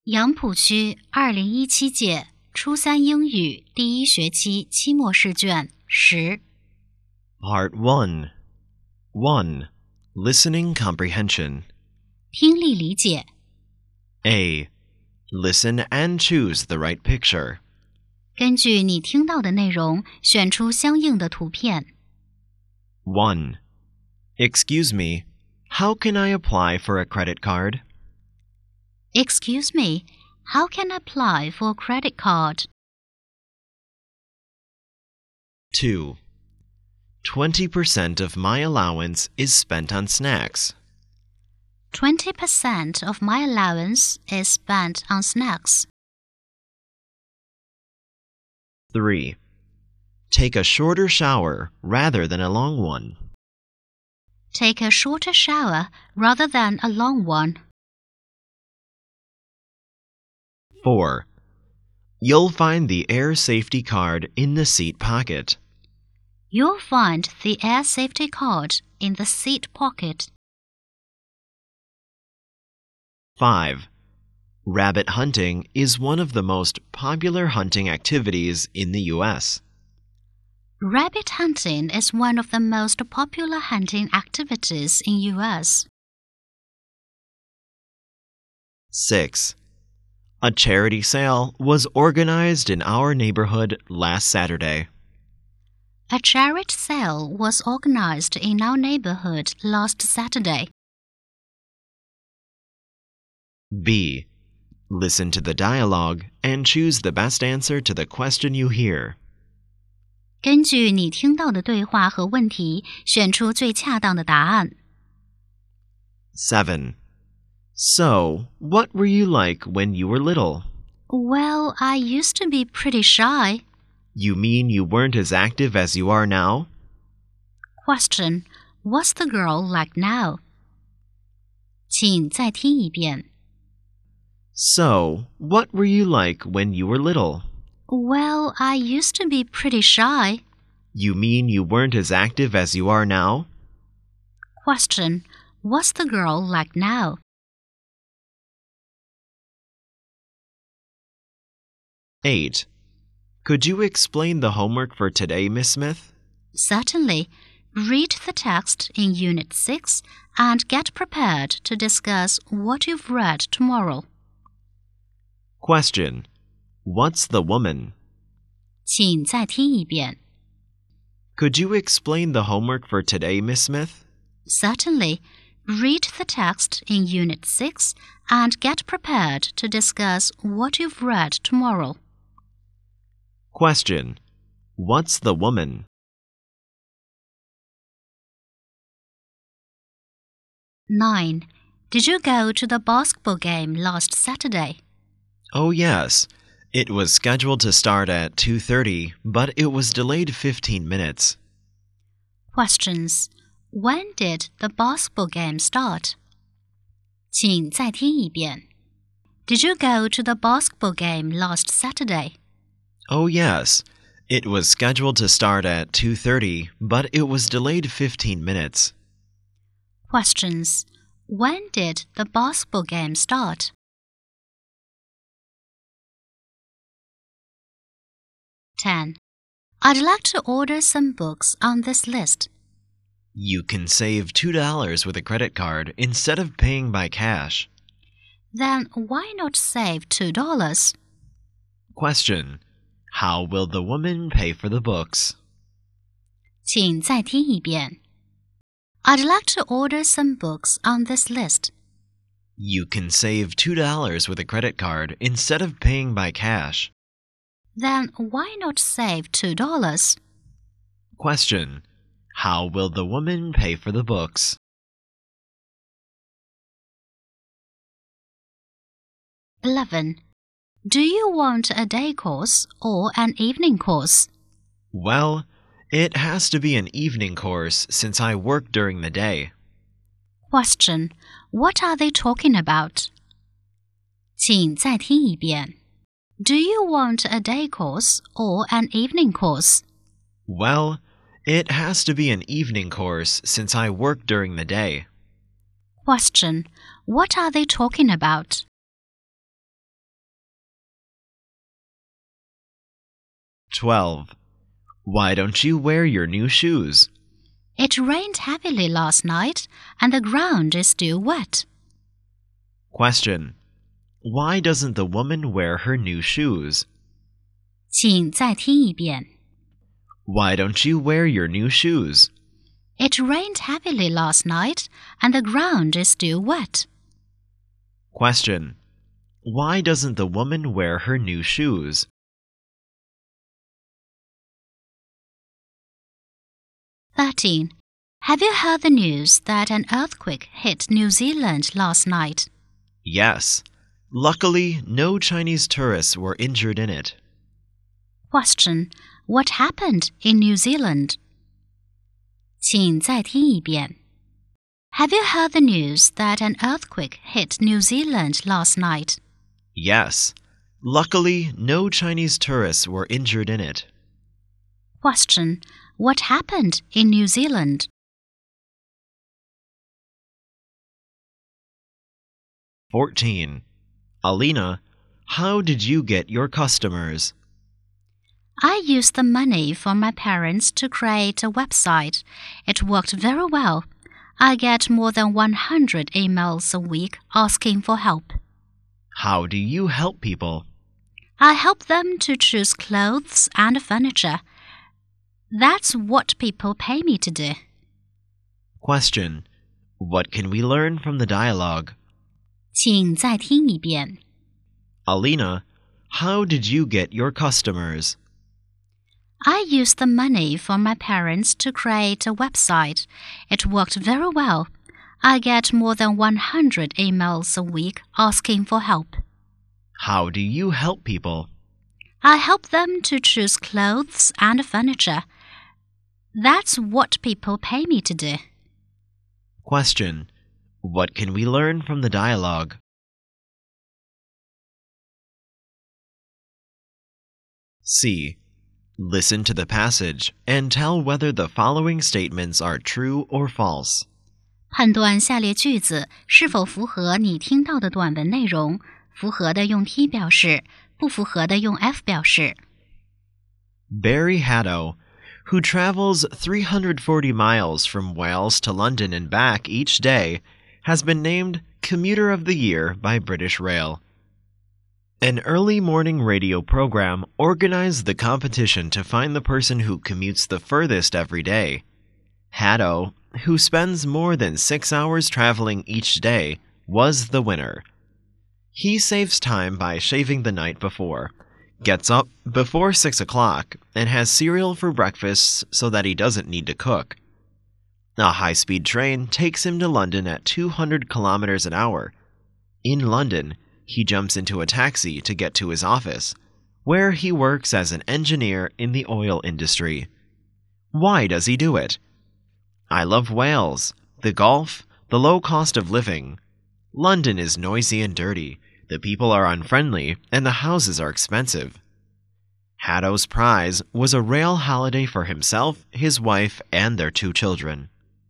杨浦区2017届初三英语第一学期期末试卷10。 Part 1. 1. Listening comprehension. 听力理解。 A. Listen and choose the right picture. 根据你听到的内容，选出相应的图片。 1. Excuse me, how can I apply for a credit card? Excuse me, how can I apply for a credit card? 2. 20% of my allowance is spent on snacks. 20% of my allowance is spent on snacks. 3. Take a shorter shower rather than a long one. Take a shorter shower rather than a long one. 4. You'll find the air safety card in the seat pocket. You'll find the air safety card in the seat pocket. 5. Rabbit hunting is one of the most popular hunting activities in the U.S. Rabbit hunting is one of the most popular hunting activities in U.S. 6. A charity sale was organized in our neighborhood last Saturday. A charity sale was organized in our neighborhood last Saturday. B. Listen to the dialogue and choose the best answer to the question you hear. 根据你听到的对话和问题，选出最恰当的答案。 7. So, what were you like when you were little? Well, I used to be pretty shy. You mean you weren't as active as you are now? Question: What's the girl like now? 请再听一遍。 So, what were you like when you were little? Well, I used to be pretty shy. You mean you weren't as active as you are now? Question: What's the girl like now? 8. Could you explain the homework for today, Miss Smith? Certainly. Read the text in Unit 6 and get prepared to discuss what you've read tomorrow. Question: What's the woman? 请再听一遍。 Could you explain the homework for today, Miss Smith? Certainly. Read the text in Unit 6 and get prepared to discuss what you've read tomorrow. Question: What's the woman? 9. Did you go to the basketball game last Saturday? Oh, yes. It was scheduled to start at 2:30, but it was delayed 15 minutes. Questions: When did the basketball game start? 请再听一遍。 Did you go to the basketball game last Saturday? Oh, yes. It was scheduled to start at 2:30, but it was delayed 15 minutes. Questions: When did the basketball game start? 10. I'd like to order some books on this list. You can save $2 with a credit card instead of paying by cash. Then why not save $2? Question: How will the woman pay for the books? 请再听一遍。 I'd like to order some books on this list. You can save $2 with a credit card instead of paying by cash. Then why not save $2? Question: How will the woman pay for the books? 11. Do you want a day course or an evening course? Well, it has to be an evening course since I work during the day. Question: What are they talking about? 请再听一遍。 Do you want a day course or an evening course? Well, it has to be an evening course since I work during the day. Question: What are they talking about? 12. Why don't you wear your new shoes? It rained heavily last night, and the ground is still wet. Question. Why doesn't the woman wear her new shoes? 请再听一遍。 Why don't you wear your new shoes? It rained heavily last night, and the ground is still wet. Question. Why doesn't the woman wear her new shoes? 13. Have you heard the news that an earthquake hit New Zealand last night? Yes. Luckily, no Chinese tourists were injured in it. Question. What happened in New Zealand? 请再听一遍。Have you heard the news that an earthquake hit New Zealand last night? Yes. Luckily, no Chinese tourists were injured in it. Question. What happened in New Zealand? 14. Alina, how did you get your customers? I used the money from my parents to create a website. It worked very well. I get more than 100 emails a week asking for help. How do you help people? I help them to choose clothes and furniture. That's what people pay me to do. Question. What can we learn from the dialogue? 请再听一遍。 Alina, how did you get your customers? I used the money from my parents to create a website. It worked very well. I get more than 100 emails a week asking for help. How do you help people? I help them to choose clothes and furniture. That's what people pay me to do. Question. What can we learn from the dialogue? C. Listen to the passage and tell whether the following statements are true or false. 判断下列句子是否符合你听到的短文内容，符合的用 T 表示，不符合的用 F 表示。 Barry Haddo, who travels 340 miles from Wales to London and back each day, has been named Commuter of the Year by British Rail. An early morning radio program organized the competition to find the person who commutes the furthest every day. Haddo, who spends more than 6 hours traveling each day, was the winner. He saves time by shaving the night before, gets up before 6 o'clock, and has cereal for breakfast so that he doesn't need to cook. A high-speed train takes him to London at 200 kilometers an hour. In London, he jumps into a taxi to get to his office, where he works as an engineer in the oil industry. Why does he do it? I love Wales, the golf, the low cost of living. London is noisy and dirty, the people are unfriendly, and the houses are expensive. Haddo's prize was a rail holiday for himself, his wife, and their 2 children.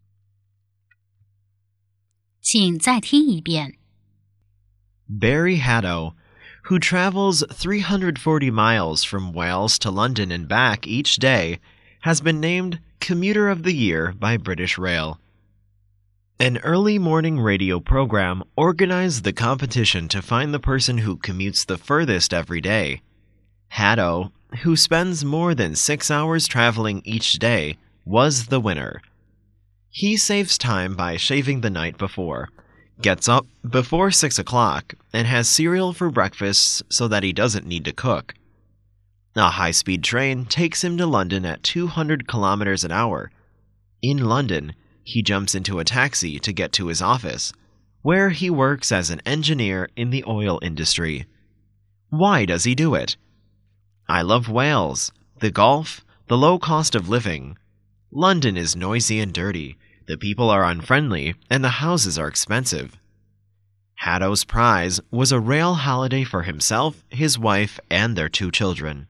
请再听一遍。 Barry Haddo, who travels 340 miles from Wales to London and back each day, has been named Commuter of the Year by British Rail. An early morning radio program organized the competition to find the person who commutes the furthest every day. Haddo, who spends more than 6 hours traveling each day, was the winner. He saves time by shaving the night before, gets up before 6 o'clock, and has cereal for breakfast so that he doesn't need to cook. A high-speed train takes him to London at 200 kilometers an hour. In London, he jumps into a taxi to get to his office, where he works as an engineer in the oil industry. Why does he do it? I love Wales, the golf, the low cost of living. London is noisy and dirty, the people are unfriendly, and the houses are expensive. Haddo's prize was a rail holiday for himself, his wife, and their 2 children.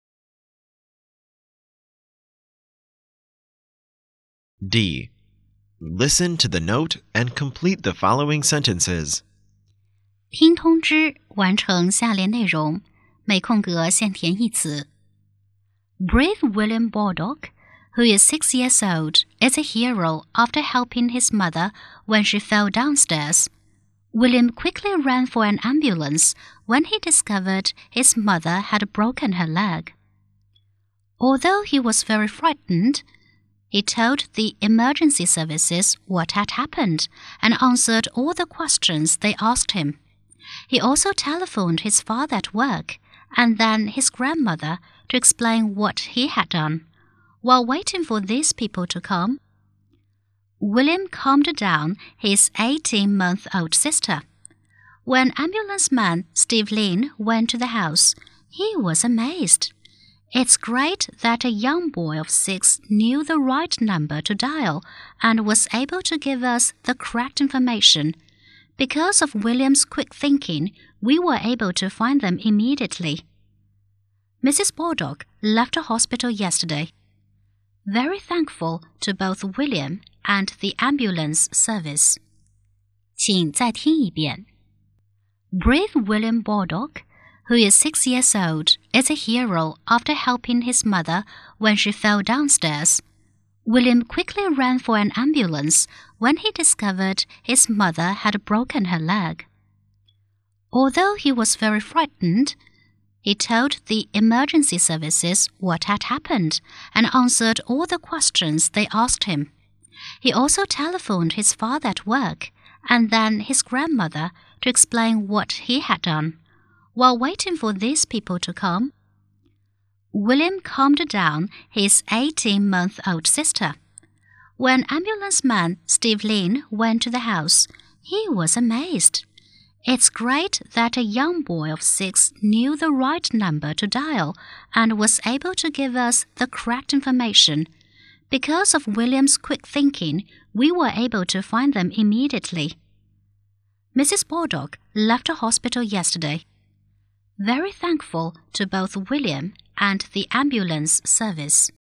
D. Listen to the note and complete the following sentences. 听通知，完成下列内容，每空格现填一词。Brave William Baldock, who is 6 years old, is a hero after helping his mother when she fell downstairs. William quickly ran for an ambulance when he discovered his mother had broken her leg. Although he was very frightened, he told the emergency services what had happened and answered all the questions they asked him. He also telephoned his father at work and then his grandmother to explain what he had done. While waiting for these people to come, William calmed down his 18-month-old sister. When ambulance man Steve Lin went to the house, he was amazed. It's great that a young boy of 6 knew the right number to dial and was able to give us the correct information. Because of William's quick thinking, we were able to find them immediately. Mrs. Baldock left the hospital yesterday. Very thankful to both William and the ambulance service. 请再听一遍。Brave William Baldock, who is 6 years old, is a hero after helping his mother when she fell downstairs. William quickly ran for an ambulance when he discovered his mother had broken her leg. Although he was very frightened, he told the emergency services what had happened and answered all the questions they asked him. He also telephoned his father at work and then his grandmother to explain what he had done. While waiting for these people to come, William calmed down his 18-month-old sister. When ambulance man Steve Lin went to the house, he was amazed. It's great that a young boy of 6 knew the right number to dial and was able to give us the correct information. Because of William's quick thinking, we were able to find them immediately. Mrs. Baldock left the hospital yesterday. Very thankful to both William and the ambulance service.